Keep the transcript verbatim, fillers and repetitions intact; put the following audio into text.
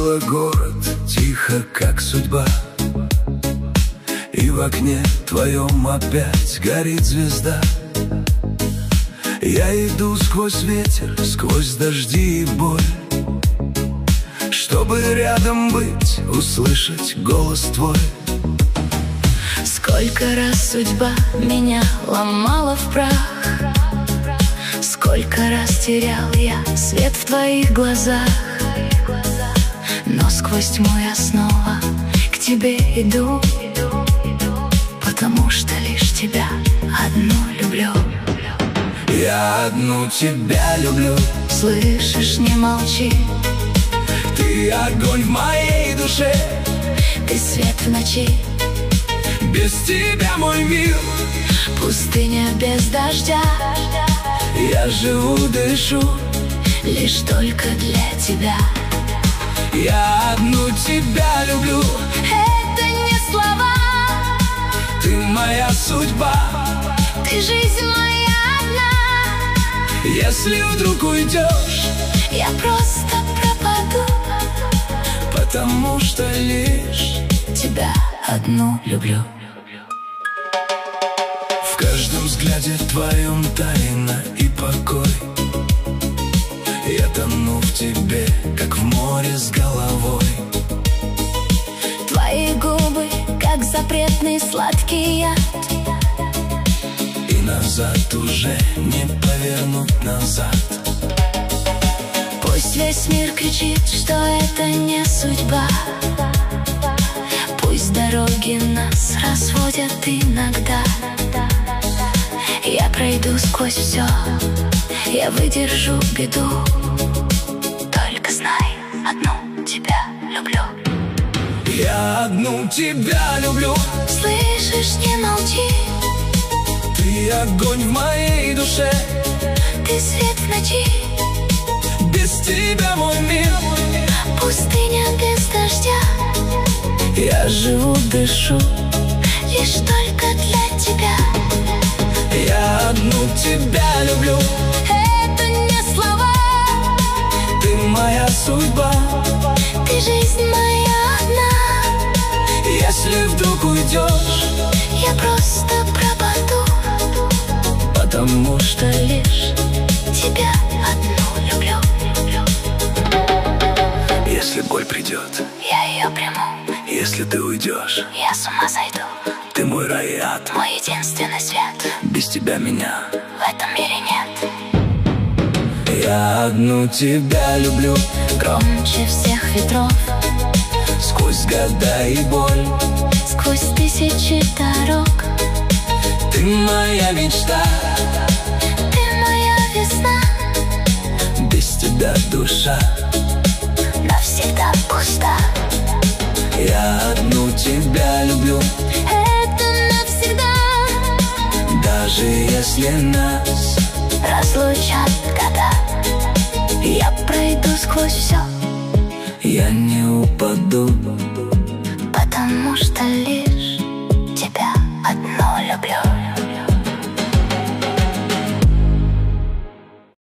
Снова город, тихо, как судьба, и в окне твоем опять горит звезда. Я иду сквозь ветер, сквозь дожди и боль, чтобы рядом быть, услышать голос твой. Сколько раз судьба меня ломала в прах, сколько раз терял я свет в твоих глазах. Но сквозь тьму я снова к тебе иду, потому что лишь тебя одну люблю. Я одну тебя люблю. Слышишь, не молчи. Ты огонь в моей душе, ты свет в ночи. Без тебя мой мир пустыня без дождя. Я живу, дышу лишь только для тебя. Я одну тебя люблю. Это не слова. Ты моя судьба, ты жизнь моя одна. Если вдруг уйдешь, я просто пропаду, потому что лишь тебя одну люблю. В каждом взгляде твоем тайна и покой. Я тону в тебе, как в море с головой. Твои губы, как запретный сладкий яд, и назад уже не повернуть назад. Пусть весь мир кричит, что это не судьба, пусть дороги нас разводят иногда. Я пройду сквозь все, я выдержу беду. Только знай, одну тебя люблю. Я одну тебя люблю. Слышишь, не молчи. Ты огонь в моей душе, ты свет в ночи. Без тебя мой мир пустыня без дождя. Я живу, дышу лишь только для тебя. Я одну тебя люблю. Это не слова. Ты моя судьба, ты жизнь моя одна. Если вдруг уйдешь, я просто пропаду, потому что лишь тебя одну люблю. Если боль придет, я ее приму. если ты уйдешь, я с ума сойду. ты мой рай и ад, мой единственный свет. без тебя меня в этом мире нет. Я одну тебя люблю. Громче всех ветров, сквозь года и боль, сквозь тысячи дорог. Ты моя мечта, ты моя весна. без тебя душа навсегда пуста. Я одну тебя люблю. Это навсегда. Даже если нас разлучат года, я пройду сквозь все, я не упаду, потому что лишь тебя одну люблю.